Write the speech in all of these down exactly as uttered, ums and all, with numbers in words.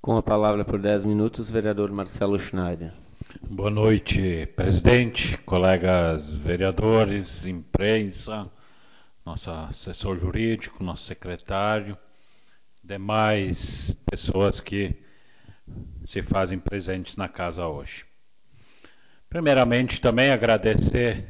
Com a palavra por dez minutos, vereador Marcelo Schneider. Boa noite, presidente, colegas vereadores, imprensa, nosso assessor jurídico, nosso secretário, demais pessoas que se fazem presentes na casa hoje. Primeiramente, também agradecer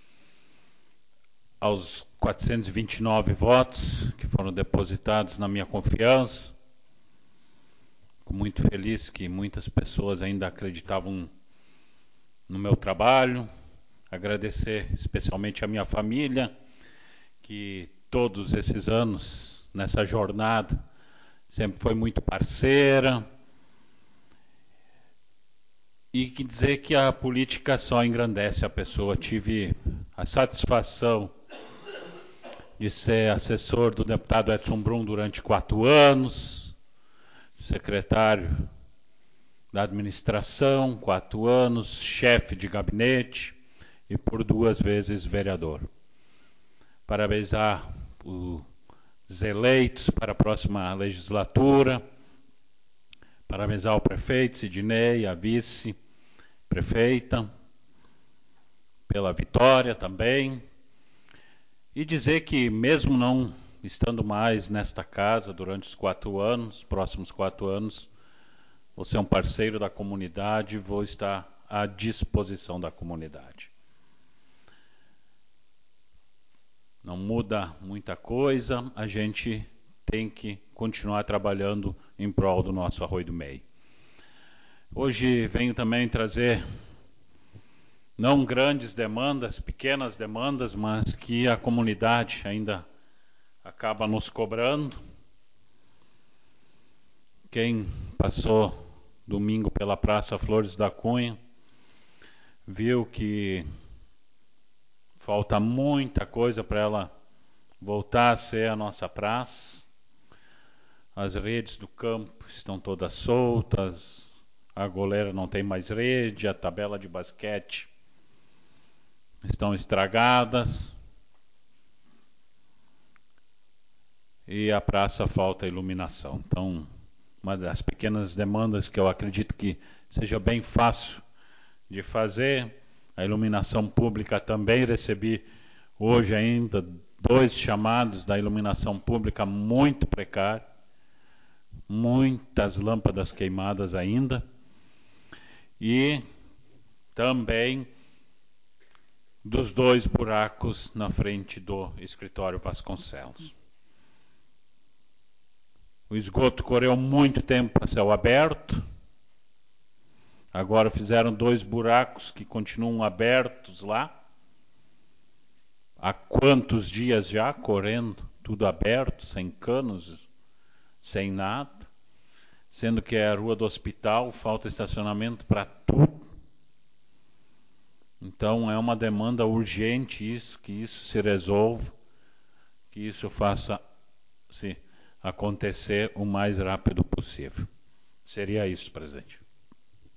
aos quatrocentos e vinte e nove votos que foram depositados na minha confiança. Fico muito feliz que muitas pessoas ainda acreditavam no meu trabalho. Agradecer especialmente a minha família, que todos esses anos, nessa jornada, sempre foi muito parceira. E que dizer que a política só engrandece a pessoa. Tive a satisfação de ser assessor do deputado Edson Brum durante quatro anos, secretário da administração, quatro anos, chefe de gabinete e por duas vezes vereador. Parabenizar os eleitos para a próxima legislatura, parabenizar o prefeito Sidney, a vice-prefeita, pela vitória também, e dizer que mesmo não estando mais nesta casa durante os quatro anos, próximos quatro anos, vou ser um parceiro da comunidade e vou estar à disposição da comunidade. Não muda muita coisa, a gente tem que continuar trabalhando em prol do nosso Arroio do Meio. Hoje venho também trazer não grandes demandas, pequenas demandas, mas que a comunidade ainda acaba nos cobrando. Quem passou domingo pela Praça Flores da Cunha viu que falta muita coisa para ela voltar a ser a nossa praça. As redes do campo estão todas soltas, a goleira não tem mais rede, a tabela de basquete estão estragadas e a praça falta iluminação. Então, uma das pequenas demandas que eu acredito que seja bem fácil de fazer, a iluminação pública também recebi hoje ainda dois chamados da iluminação pública muito precário, muitas lâmpadas queimadas ainda, e também dos dois buracos na frente do escritório Vasconcelos. O esgoto correu muito tempo a céu aberto, agora fizeram dois buracos que continuam abertos lá. Há quantos dias já correndo, tudo aberto, sem canos, sem nada, sendo que é a rua do hospital, falta estacionamento para tudo. Então é uma demanda urgente isso, que isso se resolva, que isso faça se acontecer o mais rápido possível. Seria isso, presidente.